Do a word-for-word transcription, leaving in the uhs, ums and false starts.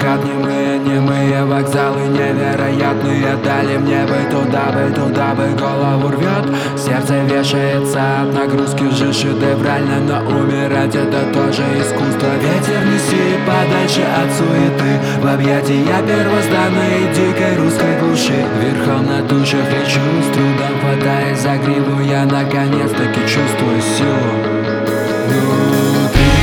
прокат, немые, немые вокзалы невероятные. Дали мне бы туда бы, туда бы голову рвет. Сердце вешается от нагрузки, же шедеврально, но умирать это тоже искусство. Ветер неси подальше от суеты, в объятия первозданной дикой русской глуши. Верхом на тушах лечу, с трудом хватаясь за гриву, я наконец-таки чувствую силу внутри.